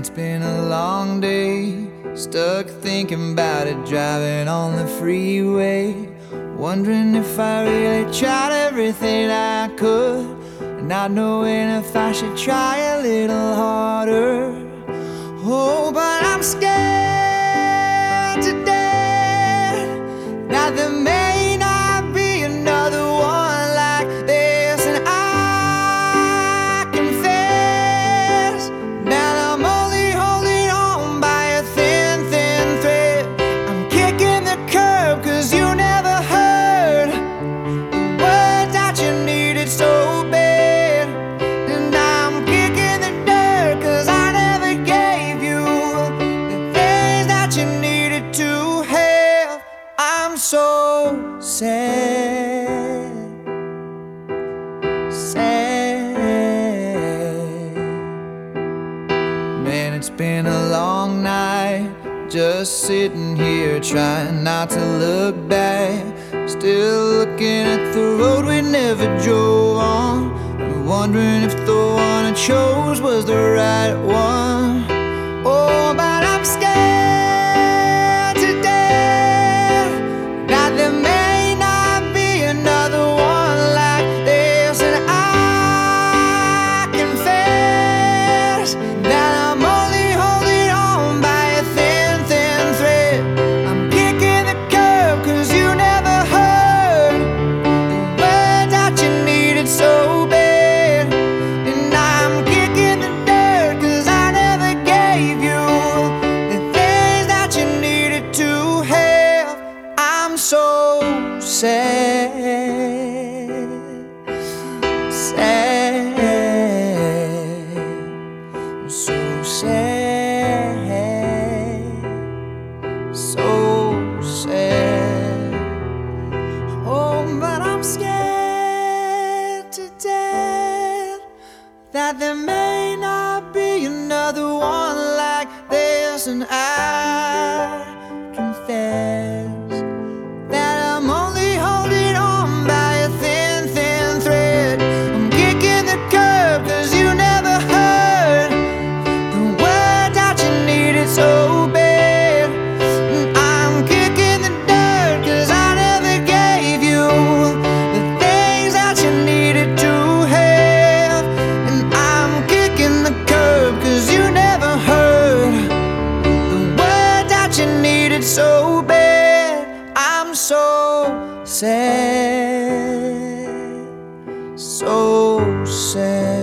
it's been a long day, stuck thinking about it, driving on the freeway, wondering if I really tried everything I could, and not knowing if I should try a little harder. Oh, but I'm scared to death that there may not be another one like this, and I confess that I'm only holding on by a thin, thin thread. I'm kicking the curb 'cause you never heard the words that you needed so bad, and I'm kicking the dirt 'cause I never gave you the things that you needed to have. I'm so sad, sad. Man, it's been a long night, just sitting here trying not to look back, still looking at the road we never drove on, and wondering if the one I chose was the right one. Oh, but I'm scared to death that there may not be another one like this, and I confess that I'm only holding on by a thin, thin thread. I'm kicking the curb 'cause you never heard the words that you needed so bad, and I'm kicking the dirt 'cause I never gave you the things that you needed to have. I'm so sad, sad, so sad, so sad. Oh, but I'm scared to death that there may not be another one like this, and I confess that I'm only holding on by a thin, thin thread. I'm kicking the curb 'cause you never heard the words that you needed so bad, and I'm kicking the dirt 'cause I never gave you the things that you needed to have, and I'm kicking the curb 'cause you never heard the words that you needed so bad. I'm so sad, so sad.